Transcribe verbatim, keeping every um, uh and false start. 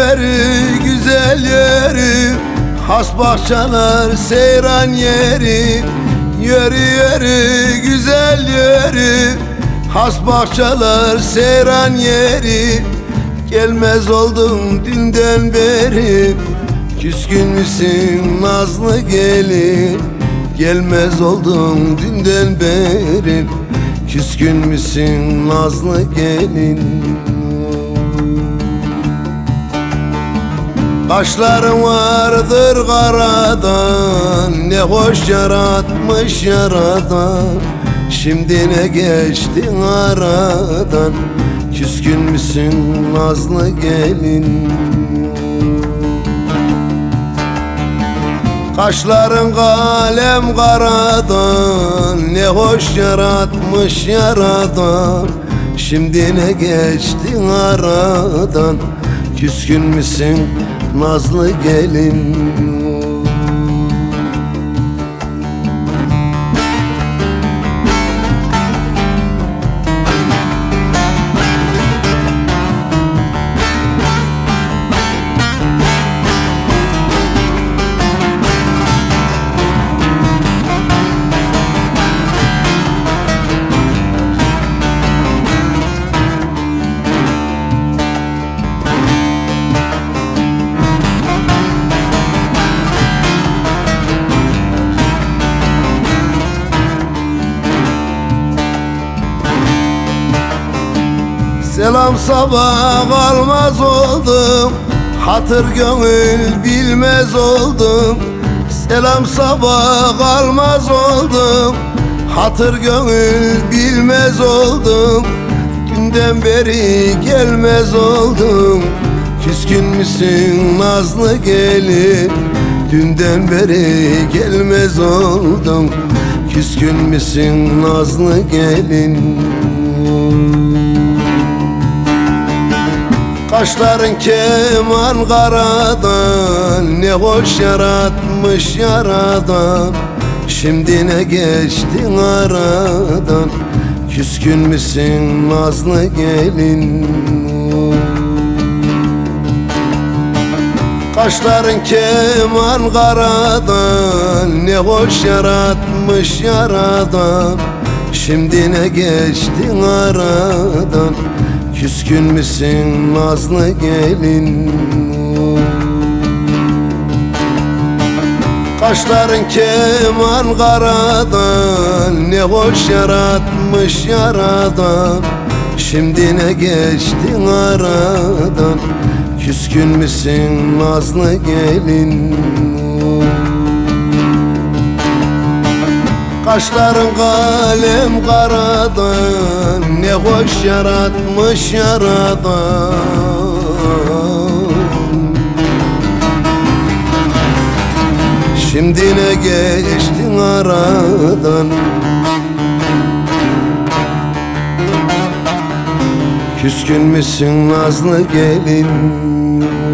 yeri, güzel yeri, has bahçeler seyran yeri. Yeri yeri, güzel yeri, has bahçeler seyran yeri. Gelmez oldum dünden beri, küskün müsün nazlı gelin? Gelmez oldum dünden beri, küskün müsün nazlı gelin? Kaşların vardır karadan, ne hoş yaratmış yaradan. Şimdi ne geçtin aradan, küskün müsün nazlı gelin? Kaşların kalem karadan, ne hoş yaratmış yaradan. Şimdi ne geçtin aradan, küskün müsün nazlı gelin? Selam sabah almaz oldum, hatır gönül bilmez oldum. Selam sabah almaz oldum, hatır gönül bilmez oldum. Dünden beri gelmez oldum, küskün müsün nazlı gelin? Dünden beri gelmez oldum, küskün müsün nazlı gelin? Kaşların keman karadan, ne hoş yaratmış yaradan. Şimdi ne geçtin aradan, küskün müsün nazlı gelin? Kaşların keman karadan, ne hoş yaratmış yaradan. Şimdi ne geçtin aradan, küskün müsün nazlı gelin? Kaşların keman karadan, ne hoş yaratmış yaradan. Şimdi ne geçtin aradan, küskün müsün nazlı gelin? Kaşların kalem karadan, ne hoş yaratmış yaradan. Şimdi ne geçtin aradan, küskün müsün nazlı gelin?